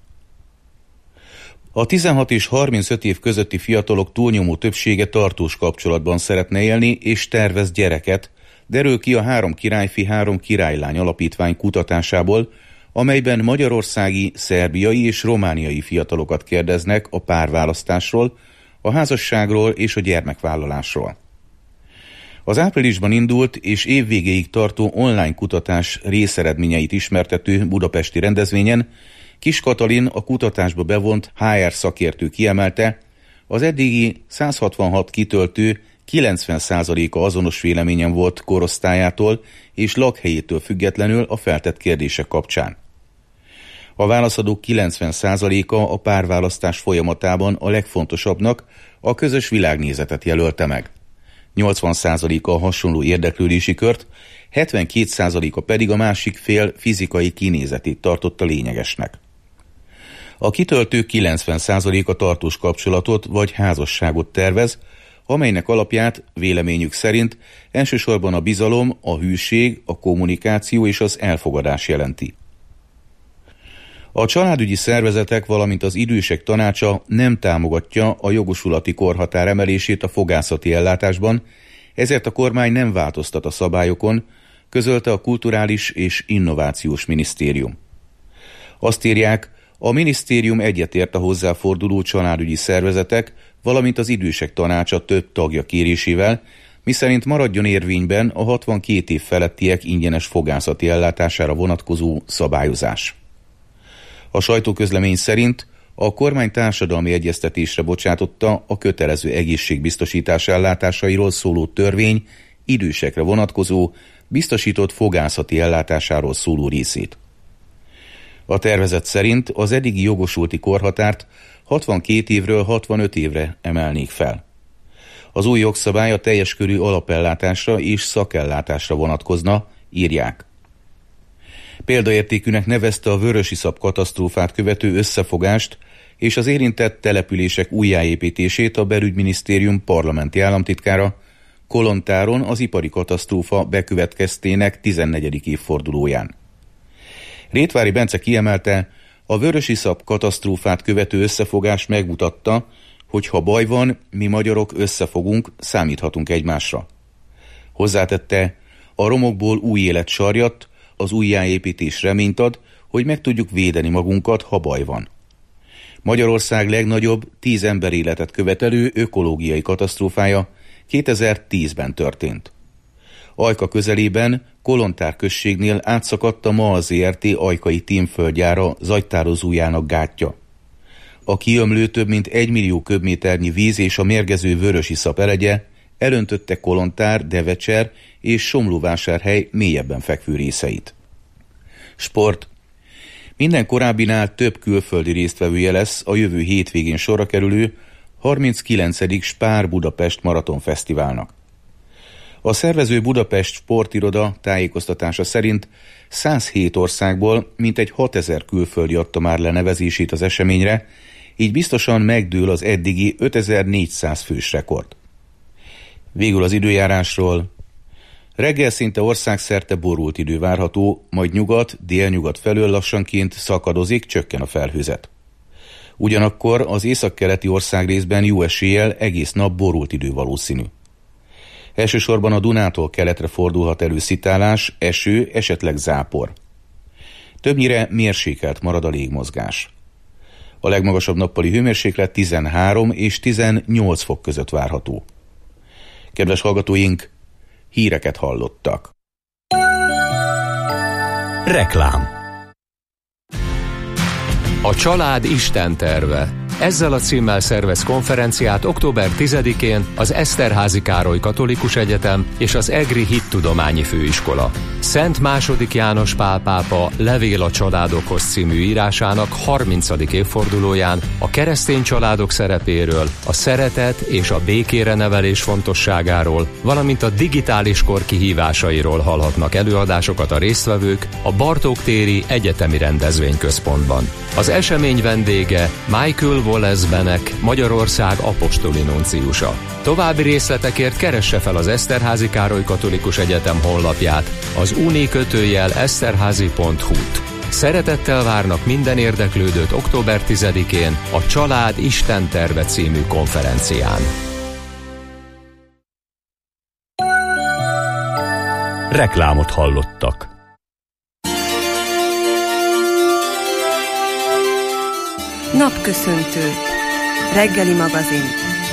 A 16 és 35 év közötti fiatalok túlnyomó többsége tartós kapcsolatban szeretne élni és tervez gyereket, derül ki a 3 királyfi, 3 királylány alapítvány kutatásából, amelyben magyarországi, szerbiai és romániai fiatalokat kérdeznek a párválasztásról, a házasságról és a gyermekvállalásról. Az áprilisban indult és évvégéig tartó online kutatás részeredményeit ismertető budapesti rendezvényen Kis Katalin, a kutatásba bevont HR szakértő kiemelte, az eddigi 166 kitöltő 90%-a azonos véleményen volt korosztályától és lakhelyétől függetlenül a feltett kérdések kapcsán. A válaszadók 90%-a a párválasztás folyamatában a legfontosabbnak a közös világnézetet jelölte meg. 80%-a a hasonló érdeklődési kört, 72%-a pedig a másik fél fizikai kinézetét tartotta lényegesnek. A kitöltők 90%-a tartós kapcsolatot vagy házasságot tervez, amelynek alapját véleményük szerint elsősorban a bizalom, a hűség, a kommunikáció és az elfogadás jelenti. A családügyi szervezetek, valamint az idősek tanácsa nem támogatja a jogosulati korhatár emelését a fogászati ellátásban, ezért a kormány nem változtat a szabályokon, közölte a Kulturális és Innovációs Minisztérium. Azt írják, a minisztérium egyetért a hozzáforduló családügyi szervezetek, valamint az idősek tanácsa több tagja kérésével, miszerint maradjon érvényben a 62 év felettiek ingyenes fogászati ellátására vonatkozó szabályozás. A sajtóközlemény szerint a kormány társadalmi egyeztetésre bocsátotta a kötelező egészségbiztosítás ellátásairól szóló törvény idősekre vonatkozó, biztosított fogászati ellátásáról szóló részét. A tervezet szerint az eddigi jogosulti korhatárt 62 évről 65 évre emelnék fel. Az új jogszabály a teljes körű alapellátásra és szakellátásra vonatkozna, írják. Példaértékűnek nevezte a vörösiszap katasztrófát követő összefogást és az érintett települések újjáépítését a belügyminisztérium parlamenti államtitkára Kolontáron az ipari katasztrófa bekövetkeztének 14. évfordulóján. Rétvári Bence kiemelte, a vörösiszap katasztrófát követő összefogás megmutatta, hogy ha baj van, mi magyarok összefogunk, számíthatunk egymásra. Hozzátette, a romokból új élet sarjadt, az újjáépítés reményt ad, hogy meg tudjuk védeni magunkat, ha baj van. Magyarország legnagyobb 10 emberéletet követelő ökológiai katasztrófája 2010-ben történt. Ajka közelében, Kolontár községnél átszakadt a MAA Zrt. Ajkai tímföldgyára zagytározójának gátja. A kiömlő több mint 1 millió köbméternyi víz és a mérgező vörösiszap elegye elöntötte Kolontár, Devecser és Somlóvásárhely mélyebben fekvő részeit. Sport. Minden korábbinál több külföldi résztvevője lesz a jövő hétvégén sorra kerülő 39. Spár Budapest Maratonfesztiválnak. A szervező Budapest Sportiroda tájékoztatása szerint 107 országból mintegy 6000 külföldi adta már le nevezését az eseményre, így biztosan megdől az eddigi 5400 fős rekord. Végül az időjárásról. Reggel szinte országszerte borult idő várható, majd nyugat-délnyugat felől lassanként szakadozik, csökken a felhőzet. Ugyanakkor az északkeleti országrészben jó eséllyel egész nap borult idő valószínű. Elsősorban a Dunától keletre fordulhat elő szitálás, eső, esetleg zápor. Többnyire mérsékelt marad a légmozgás. A legmagasabb nappali hőmérséklet 13 és 18 fok között várható. Kedves hallgatóink, híreket hallottak. Reklám. A család Isten terve. Ezzel a címmel szervez konferenciát október 10-én az Eszterházy Károly Katolikus Egyetem és az EGRI Hittudományi Főiskola. Szent II. János Pál pápa Levél a családokhoz című írásának 30. évfordulóján a keresztény családok szerepéről, a szeretet és a békére nevelés fontosságáról, valamint a digitális kor kihívásairól hallhatnak előadásokat a résztvevők a Bartók téri Egyetemi Rendezvényközpontban. Az esemény vendége Michael Wallace Benek, Magyarország apostoli nunciusa. További részletekért keresse fel az Eszterházy Károly Katolikus Egyetem honlapját, az uni-eszterházy.hu-t. Szeretettel várnak minden érdeklődőt október 10-én a Család Isten terve című konferencián. Reklámot hallottak. Napköszöntő. Reggeli magazin.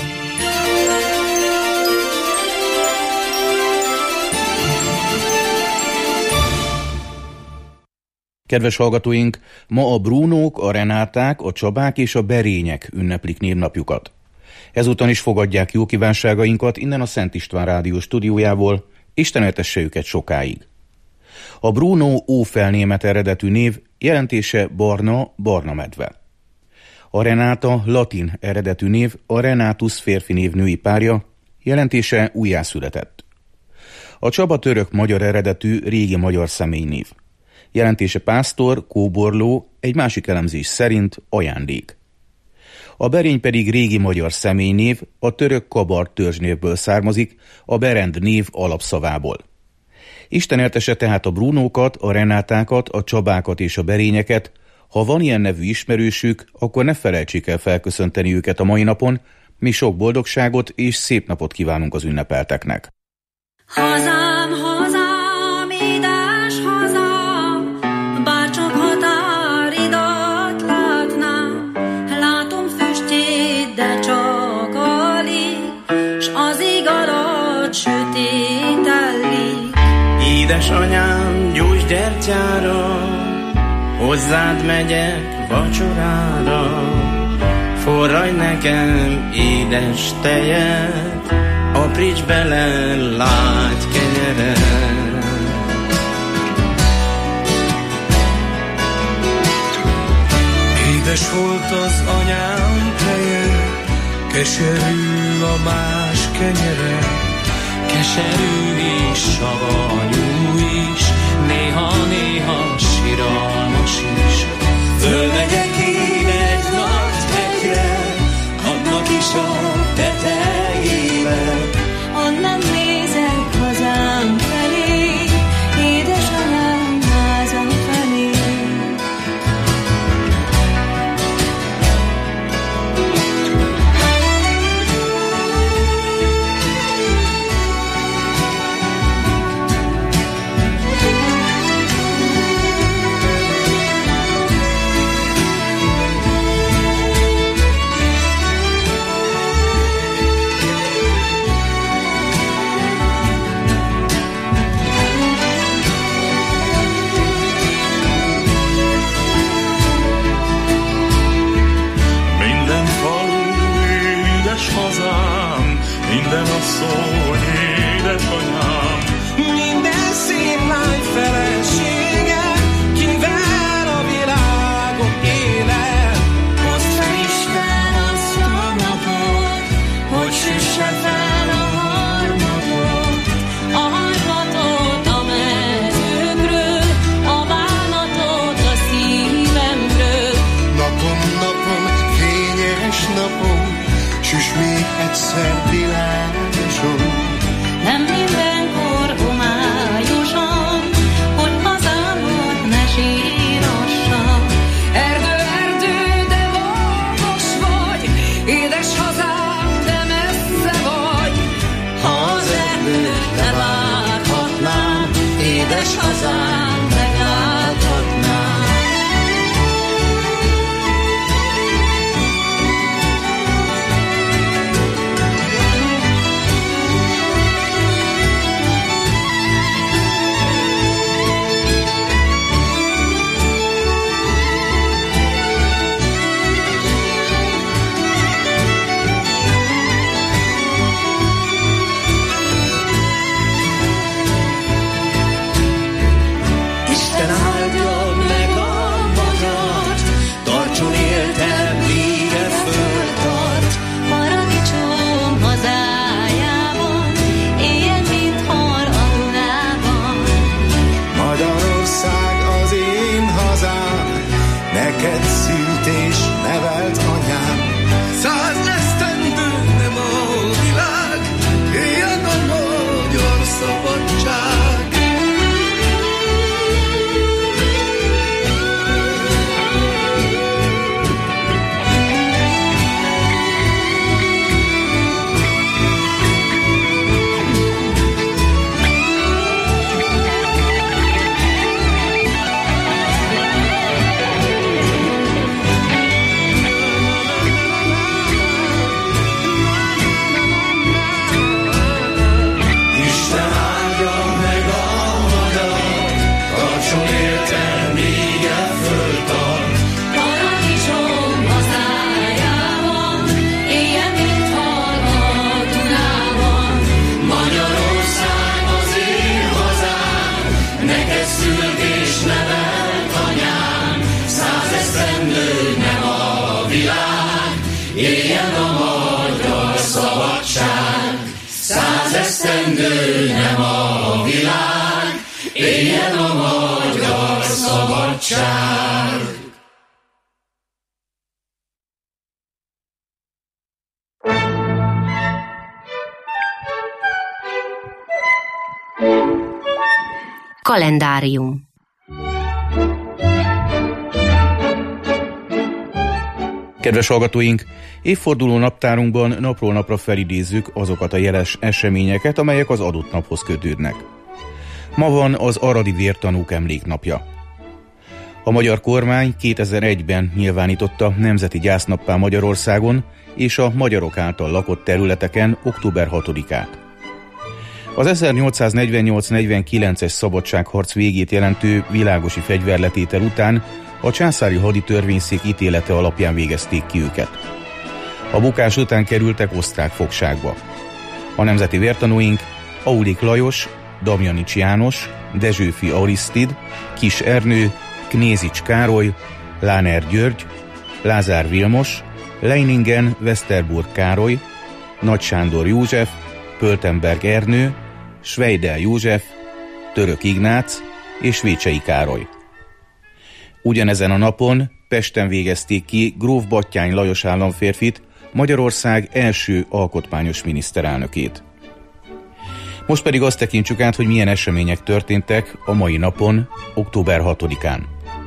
Kedves hallgatóink, ma a Brunók, a Renáták, a Csabák és a Berények ünneplik névnapjukat. Ezúton is fogadják jó kívánságainkat innen a Szent István Rádió stúdiójából, Isten éltesse őket sokáig. A Bruno ófelnémet eredetű név, jelentése barna, barna medve. A Renáta latin eredetű név, a Renátus férfi név női párja, jelentése újjászületett. A Csaba török-magyar eredetű régi magyar személynév. Jelentése pásztor, kóborló, egy másik elemzés szerint ajándék. A Berény pedig régi magyar személynév, a török kabar törzsnévből származik, a Berend név alapszavából. Isten éltesse tehát a Brunókat, a Renátákat, a Csabákat és a Berényeket. Ha van ilyen nevű ismerősük, akkor ne felejtsék el felköszönteni őket a mai napon. Mi sok boldogságot és szép napot kívánunk az ünnepelteknek. Hazám, hazám, édes hazám, bárcsak határidat látnám, látom füstjét, de csak alig, s az ég alatt sötét elég. Édesanyám, gyújts gyertyára, hozzád megyek vacsorára, forradj nekem édes tejet, apríts bele lágy kenyeret. Édes volt az anyám teje, keserű a más kenyere, keserű és savanyú is, néha-néha siralmas is. Fölmegyek én egy nagy hegyre, annak is a tetejével, onnan nézek hazám felé, édesanyám házam felé. asszony, édesanyám, minden szép lány felesége, kivel a világon élet. Hozd fel Isten azt a napot, hogy süsse fel a harmatot, a harmatot a mezőkről, a bánatot a szívemről. Napom, napom, fényes napom, süss még egyszer világoson. Nem mindenkor homályosan, hogy hazámat ne sírassam. Erdő, erdő, de valós vagy, édes hazám, de messze vagy. Ha az erdőt megláthatnám, édes hazám, megláthatnám. Isten áldja meg a magyart, tartson éltem, míg e föltart. Paradicsom hazájában, éljen, mint hal a Dunában. Magyarország az én hazám, neked szült és nevelt anyám. 100 esztendő nem a világ, éljen a magyar szabadság. Isten áldja meg a magyart, tartson éltem, míg e föltart. Paradicsom hazájában, éljen, mint hal a Dunában. Magyarország az én hazám, neked szült és nevelt anyám. 100 esztendő nem a világ, éljen a magyar szabadság. 100 esztendő nem a világ, éljen a magyar szabadság. Kalendárium. Kedves hallgatóink, évforduló naptárunkban napról napra felidézzük azokat a jeles eseményeket, amelyek az adott naphoz kötődnek. Ma van az aradi vértanúk emléknapja. A magyar kormány 2001-ben nyilvánította nemzeti gyásznappá Magyarországon és a magyarok által lakott területeken október 6-át. Az 1848-49-es szabadságharc végét jelentő világosi fegyverletétel után a császári haditörvényszék ítélete alapján végezték ki őket. A bukás után kerültek osztrák fogságba. A nemzeti vértanúink Aulik Lajos, Damjanics János, Dezsőfi Arisztid, Kis Ernő, Knézics Károly, Láner György, Lázár Vilmos, Leiningen Westerburg Károly, Nagy Sándor József, Pöltenberg Ernő, Schweidel József, Török Ignác és Vécsei Károly. Ugyanezen a napon Pesten végezték ki gróf Batthyány Lajos államférfit, Magyarország első alkotmányos miniszterelnökét. Most pedig azt tekintsük át, hogy milyen események történtek a mai napon, október 6-án.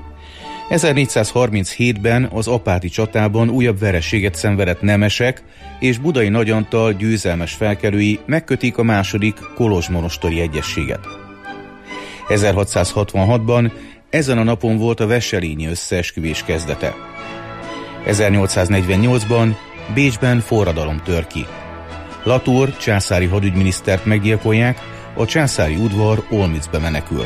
1437-ben az Apáti csatában újabb vereséget szenvedett nemesek, és Budai Nagyantal győzelmes felkelői megkötik a második kolozsmonostori egyezséget. 1666-ban ezen a napon volt a Wesselényi összeesküvés kezdete. 1848-ban Bécsben forradalom tör ki. Latour császári hadügyminisztert meggyilkolják, a császári udvar Olmützbe menekül.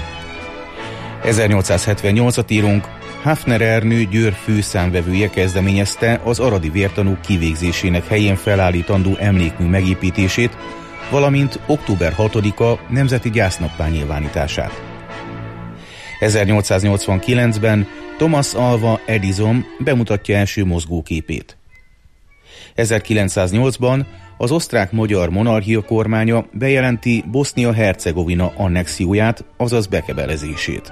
1878-at írunk, Hafner Ernő Győr főszámvevője kezdeményezte az aradi vértanúk kivégzésének helyén felállítandó emlékmű megépítését, valamint október 6-a nemzeti gyásznappá nyilvánítását. 1889-ben Thomas Alva Edison bemutatja első mozgóképét. 1908-ban az osztrák-magyar monarchia kormánya bejelenti Bosznia-Hercegovina annexióját, azaz bekebelezését.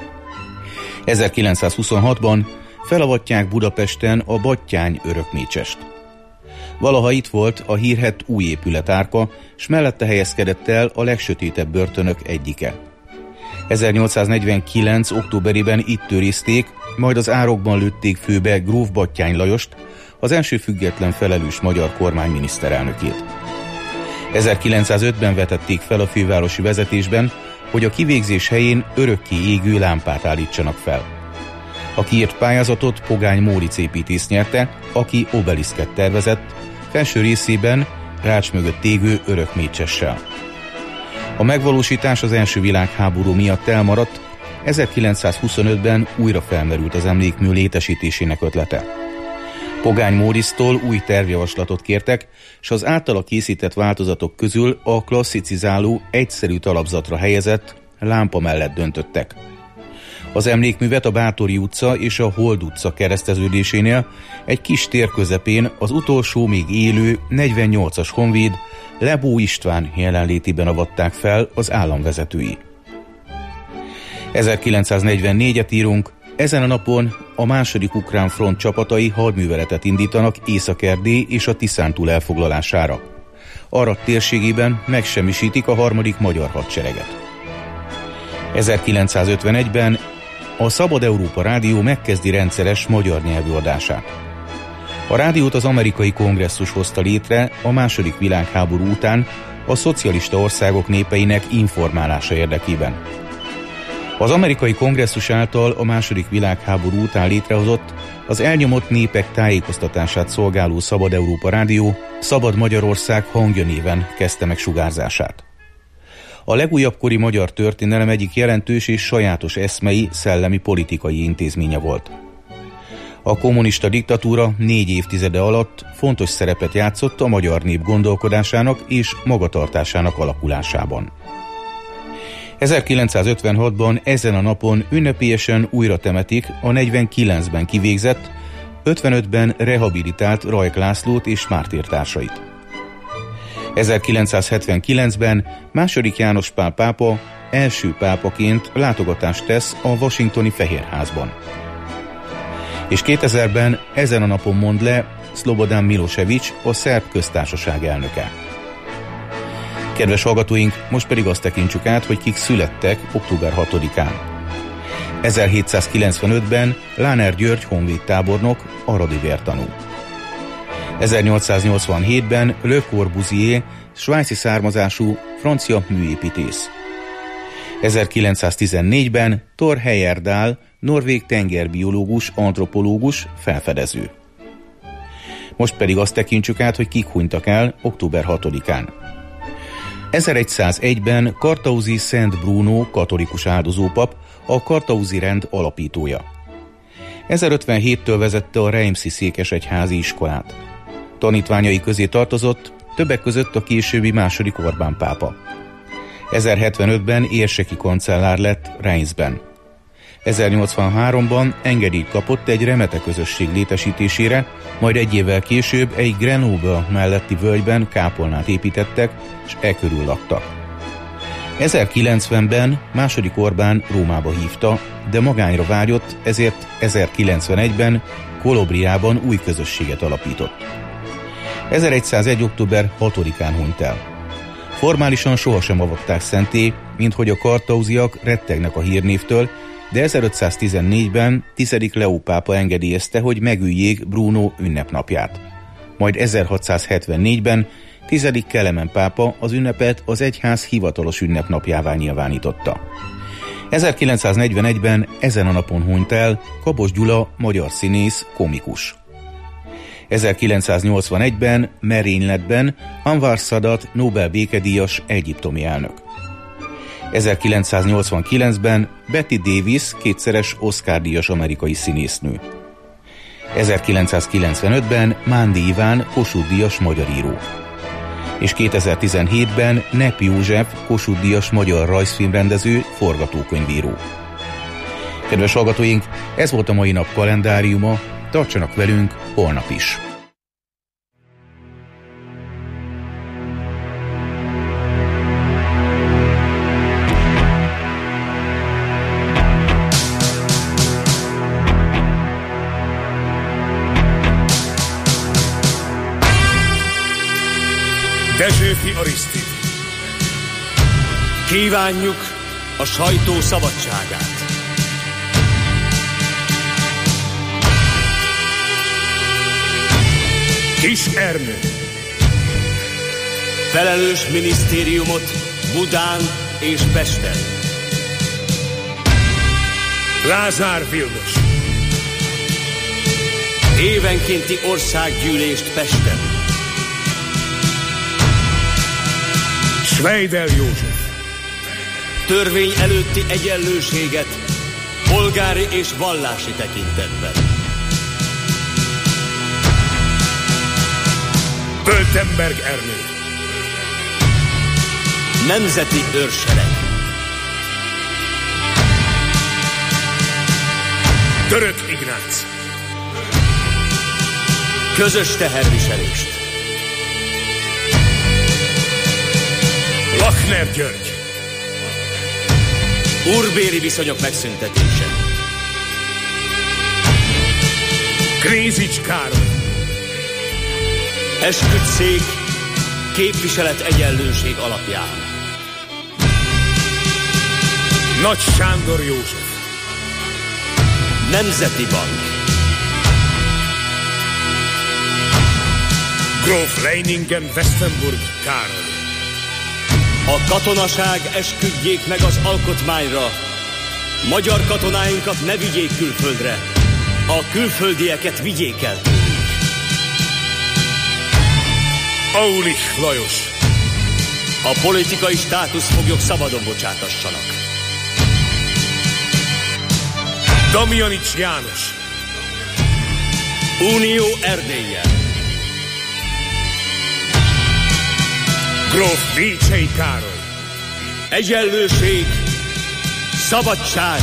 1926-ban felavatják Budapesten a Batthyány örökmécsest. Valaha itt volt a hírhedt új épületárka, s mellette helyezkedett el a legsötétebb börtönök egyike. 1849. októberében itt őrizték, majd az árokban lőtték főbe gróf Batthyány Lajost, az első független felelős magyar kormány miniszterelnökét. 1905-ben vetették fel a fővárosi vezetésben, hogy a kivégzés helyén örökké égő lámpát állítsanak fel. A kiírt pályázatot Pogány Móricz építész nyerte, aki obeliszket tervezett, felső részében rács mögött égő örökmécsessel. A megvalósítás az első világháború miatt elmaradt, 1925-ben újra felmerült az emlékmű létesítésének ötlete. Pogány Móricztól új tervjavaslatot kértek, s az általa készített változatok közül a klasszicizáló, egyszerű talapzatra helyezett lámpa mellett döntöttek. Az emlékművet a Báthori utca és a Hold utca kereszteződésénél egy kis tér közepén az utolsó még élő 48-as honvéd Lebó István jelenlétében avatták fel az államvezetői. 1944-et írunk, ezen a napon a második ukrán front csapatai hadműveletet indítanak Észak-Erdély és a Tiszántúl elfoglalására. Arad térségében megsemmisítik a harmadik magyar hadsereget. 1951-ben a Szabad Európa Rádió megkezdi rendszeres magyar nyelvű adását. A rádiót az amerikai kongresszus hozta létre a második világháború után a szocialista országok népeinek informálása érdekében. Az amerikai kongresszus által a második világháború után létrehozott, az elnyomott népek tájékoztatását szolgáló Szabad Európa Rádió Szabad Magyarország hangja néven kezdte meg sugárzását. A legújabb kori magyar történelem egyik jelentős és sajátos eszmei, szellemi politikai intézménye volt. A kommunista diktatúra 4 évtizede alatt fontos szerepet játszott a magyar nép gondolkodásának és magatartásának alakulásában. 1956-ban ezen a napon ünnepélyesen újra temetik a 49-ben kivégzett, 55-ben rehabilitált Rajk Lászlót és mártírtársait. 1979-ben II. János Pál pápa első pápaként látogatást tesz a washingtoni Fehérházban. És 2000-ben ezen a napon mond le Szlobodan Milosevic, a szerb köztársaság elnöke. Kedves hallgatóink, most pedig azt tekintsük át, hogy kik születtek október 6-án. 1795-ben Láner György honvédtábornok, aradi vértanú. 1887-ben Le Corbusier, svájci származású francia műépítész. 1914-ben Thor Heyerdahl, norvég tengerbiológus, antropológus, felfedező. Most pedig azt tekintsük át, hogy kik hunytak el október 6-án. 1101-ben Kartauzi Szent Bruno katolikus áldozópap, a Kartauzi rend alapítója. 1057-től vezette a Reimsi székesegyházi iskolát. Tanítványai közé tartozott többek között a későbbi II. Orbán pápa. 1075-ben érseki kancellár lett Reinsben. 1083-ban engedélyt kapott egy remete közösség létesítésére, majd egy évvel később egy Grenoble melletti völgyben kápolnát építettek, és e körül laktak. 1090-ben II. Orbán Rómába hívta, de magányra vágyott, ezért 1091-ben Kolobriában új közösséget alapított. 1101. október 6-án hunyt el. Formálisan sohasem avatták szenté, minthogy a kartauziak rettegnek a hírnévtől, de 1514-ben 10. Leó pápa engedélyezte, hogy megüljék Bruno ünnepnapját. Majd 1674-ben 10. Kelemen pápa az ünnepet az egyház hivatalos ünnepnapjává nyilvánította. 1941-ben ezen a napon hunyt el Kabos Gyula, magyar színész, komikus. 1981-ben merényletben Anwar Sadat Nobel békedíjas egyiptomi elnök. 1989-ben Betty Davis kétszeres Oscar-díjas amerikai színésznő. 1995-ben Mándi Iván Kossuth-díjas magyar író. és 2017-ben Nepi József Kossuth-díjas magyar rajzfilmrendező, forgatókönyvíró. Kedves hallgatóink, ez volt a mai nap kalendáriuma, tartsanak velünk holnap is! Dezsőfi Arisztid. Kívánjuk a sajtó szabadságát. Kis Ernő. Felelős minisztériumot Budán és Pesten. Lázár Vilmos. Évenkénti országgyűlést Pesten. Schweidel József. Törvény előtti egyenlőséget polgári és vallási tekintetben. Böltenberg Ernő. Nemzeti őrsereg. Török Ignác. Közös teherviselést. Lachner György. Úrbéri viszonyok megszüntetése. Krézics Károly. Esküdtszék képviselet egyenlőség alapján. Nagy Sándor József. Nemzeti Bank. Gróf Leiningen-Westenburg Károly. A katonaság esküdjék meg az alkotmányra. Magyar katonáinkat ne vigyék külföldre. A külföldieket vigyék el tőlük. Aulich Lajos. A politikai státuszfoglyok szabadon bocsátassanak. Damjanics János. Unió Erdéllyel. Gróf Vécsei Károly. Egyenlőség, szabadság,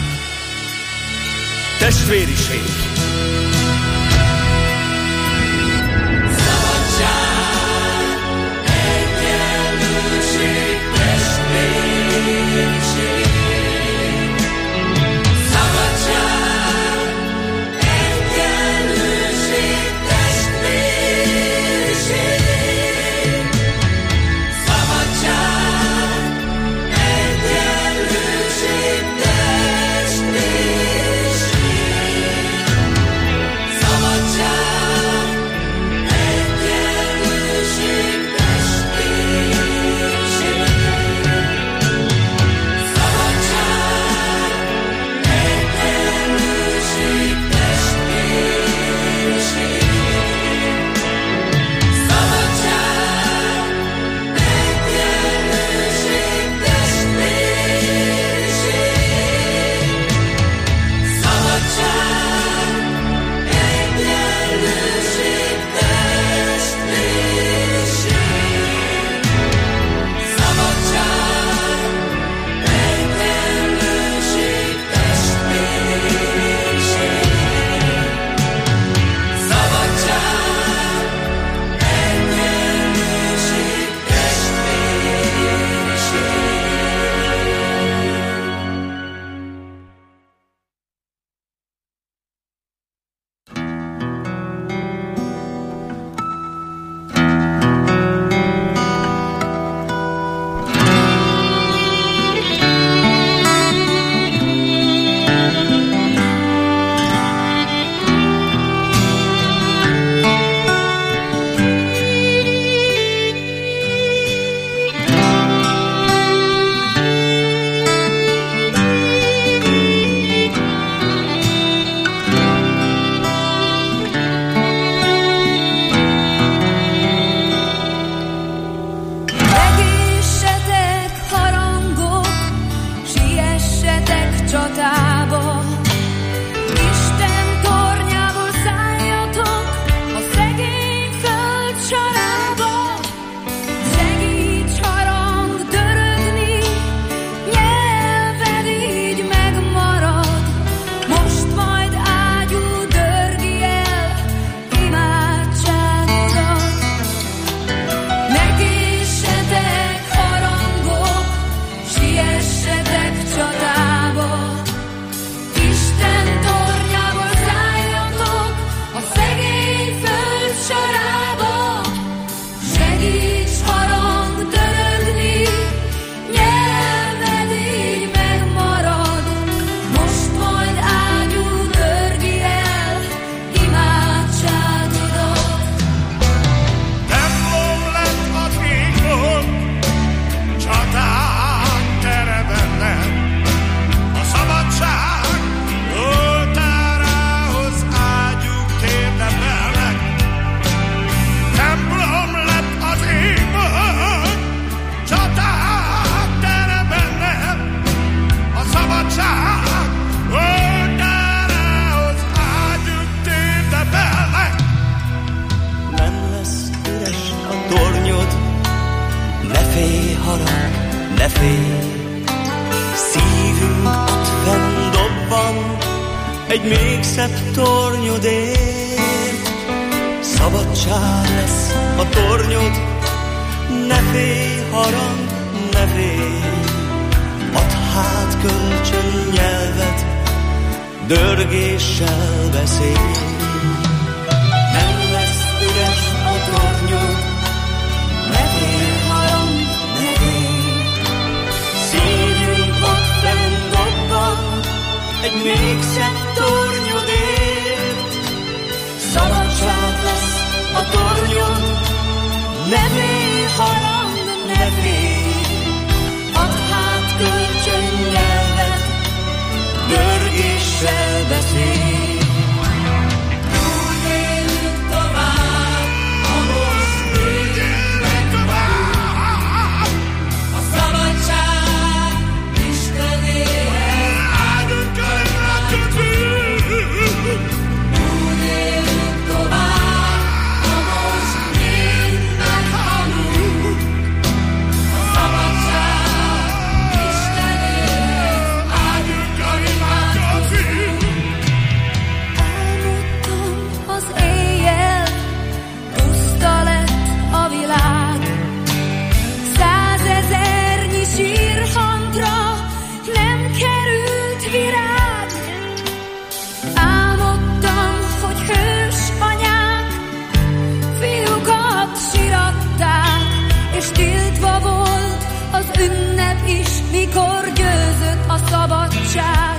testvériség. Szabadság, egyenlőség, testvériség. Szabadság, egyenlőség, testvériség. sorába, segíts harang törödni, nyelved így megmarad, most majd ágyú törgi el imádságodat. Templom lett az égbolt, csaták tere bennem, a szabadság oltárához ágyúk térdemelnek. Templom lett az égbolt, csaták tere bennem, a szabadság oltárához ágyúk térdemelnek. Nem lesz üres a tornyod, ne félj harag, ne félj. Szívünk ott fenn dobban, egy még szebb tornyodért. Szabadság lesz a tornyod, ne félj harag, ne félj. Add hát kölcsön nyelvet, dörgéssel beszélj. Nem lesz üres a tornyod, ne félj harag, ne félj. Szívünk ott fenn dobban, egy még szebb tornyodért. Szabadság lesz a tornyod, ne félj harag, ne félj. Add hát kölcsön nyelvet, dörgéssel beszélj. Úgy élünk tovább, a most élünk tovább. A szabadság Istenéhez áldunk körre kötünk. Úgy élünk tovább, a most mindent hallunk. A szabadság Istenéhez áldunk körre kötünk. Álmodtam az éjjel, puszta lett a világ. 100 000-nyi sírhangra nem került virág. Álmodtam, hogy hős anyák fiúkat siratták, és tiltva volt az ünnep is, mikor győzött a szabadság.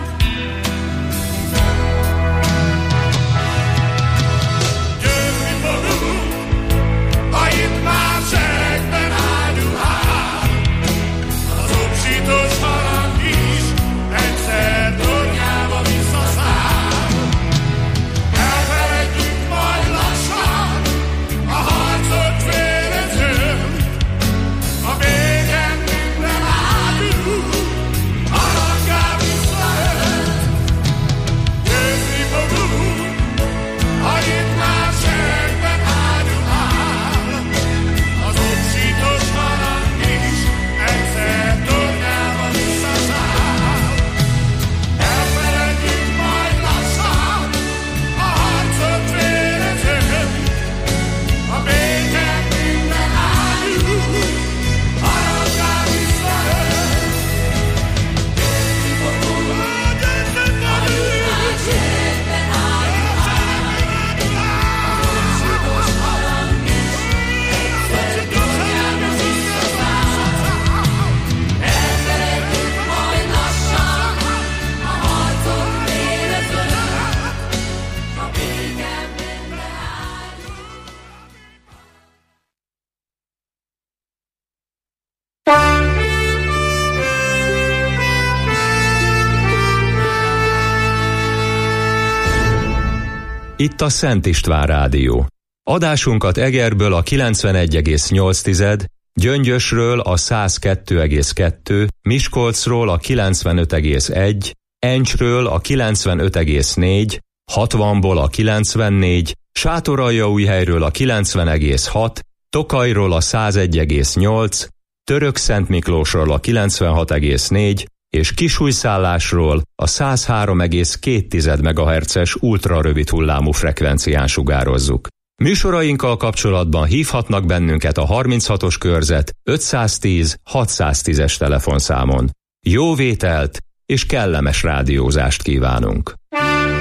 Győzni fogunk, ha itt már seregben áldulál. Az obsítós harang is egyszer tornyába visszaszáll. Elfeledjük majd lassan a harcot vérezőn, a végen minden áldul, haraggá visszaölt. Győzni fogunk, ha itt már seregben áldulál. Az obsítós harang is egyszer tornyába visszaszáll. Elfeledjük majd lassan a harcot vérezőn, a béken minden áldul, haraggá visszaölt. Győzni fogunk, győzni fogunk, már seregben áldulál. Az obsítós harang is egyszer tornyába visszaszáll. Elfeledjük majd lassan a harcot vérezőn, a béken minden áldul. Itt a Szent István Rádió. Adásunkat Egerből a 91,8, Gyöngyösről a 102,2, Miskolcról a 95,1, Encsről a 95,4, 60-ból a 94, Sátoraljaújhelyről a 90,6, Tokajról a 101,8, Törökszentmiklósról a 96,4 és Kisújszállásról a 103,2 MHz-es ultrarövid hullámú frekvencián sugározzuk. Műsorainkkal kapcsolatban hívhatnak bennünket a 36-os körzet 510 610-es telefonszámon. Jó vételt és kellemes rádiózást kívánunk!